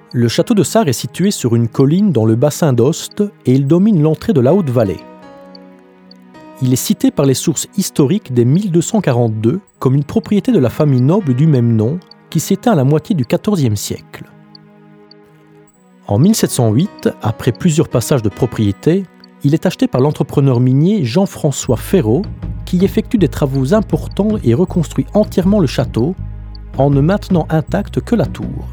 Le château de Sarre est situé sur une colline dans le bassin d'Aoste et il domine l'entrée de la Haute-Vallée. Il est cité par les sources historiques dès 1242 comme une propriété de la famille noble du même nom qui s'éteint à la moitié du XIVe siècle. En 1708, après plusieurs passages de propriété, il est acheté par l'entrepreneur minier Jean-François Ferraud qui effectue des travaux importants et reconstruit entièrement le château en ne maintenant intacte que la tour.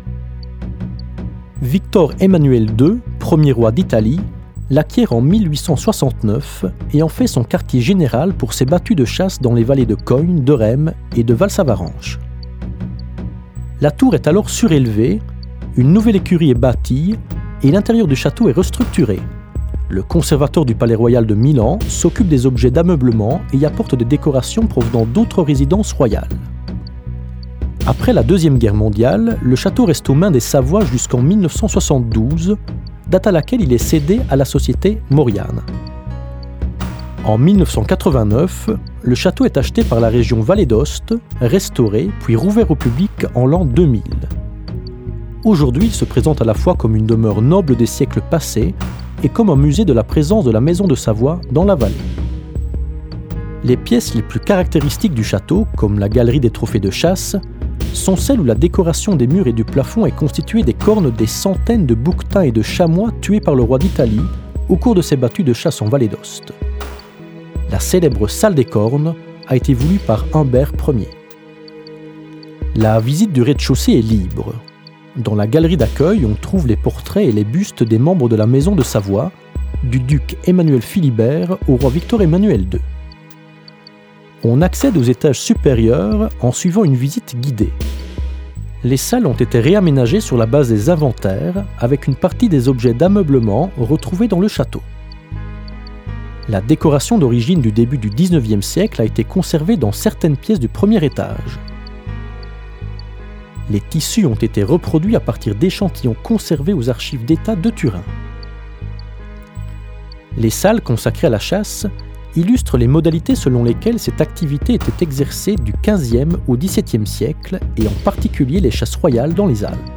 Victor Emmanuel II, premier roi d'Italie, l'acquiert en 1869 et en fait son quartier général pour ses battues de chasse dans les vallées de Cogne, de Rhêmes et de Val-Savaranche. La tour est alors surélevée, une nouvelle écurie est bâtie et l'intérieur du château est restructuré. Le conservateur du Palais Royal de Milan s'occupe des objets d'ameublement et y apporte des décorations provenant d'autres résidences royales. Après la Deuxième Guerre mondiale, le château reste aux mains des Savoie jusqu'en 1972, date à laquelle il est cédé à la société Mauriane. En 1989, le château est acheté par la région Vallée d'Aoste, restauré puis rouvert au public en l'an 2000. Aujourd'hui, il se présente à la fois comme une demeure noble des siècles passés et comme un musée de la présence de la maison de Savoie dans la vallée. Les pièces les plus caractéristiques du château, comme la galerie des trophées de chasse, sont celles où la décoration des murs et du plafond est constituée des cornes des centaines de bouquetins et de chamois tués par le roi d'Italie au cours de ses battues de chasse en Vallée d'Aoste. La célèbre salle des cornes a été voulue par Humbert Ier. La visite du rez-de-chaussée est libre. Dans la galerie d'accueil, on trouve les portraits et les bustes des membres de la maison de Savoie, du duc Emmanuel Philibert au roi Victor Emmanuel II. On accède aux étages supérieurs en suivant une visite guidée. Les salles ont été réaménagées sur la base des inventaires, avec une partie des objets d'ameublement retrouvés dans le château. La décoration d'origine du début du XIXe siècle a été conservée dans certaines pièces du premier étage. Les tissus ont été reproduits à partir d'échantillons conservés aux archives d'État de Turin. Les salles consacrées à la chasse illustrent les modalités selon lesquelles cette activité était exercée du XVe au XVIIe siècle et en particulier les chasses royales dans les Alpes.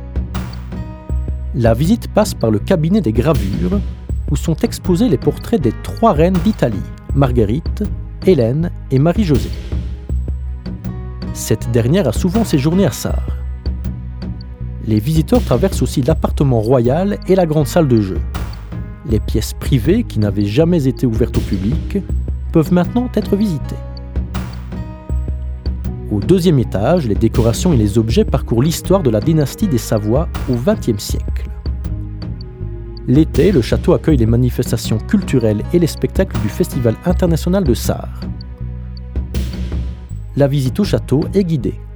La visite passe par le cabinet des gravures où sont exposés les portraits des 3 reines d'Italie, Marguerite, Hélène et Marie-Josée. Cette dernière a souvent séjourné à Sarre. Les visiteurs traversent aussi l'appartement royal et la grande salle de jeu. Les pièces privées, qui n'avaient jamais été ouvertes au public, peuvent maintenant être visitées. Au 2e étage, les décorations et les objets parcourent l'histoire de la dynastie des Savoie au XXe siècle. L'été, le château accueille les manifestations culturelles et les spectacles du Festival international de Sarre. La visite au château est guidée.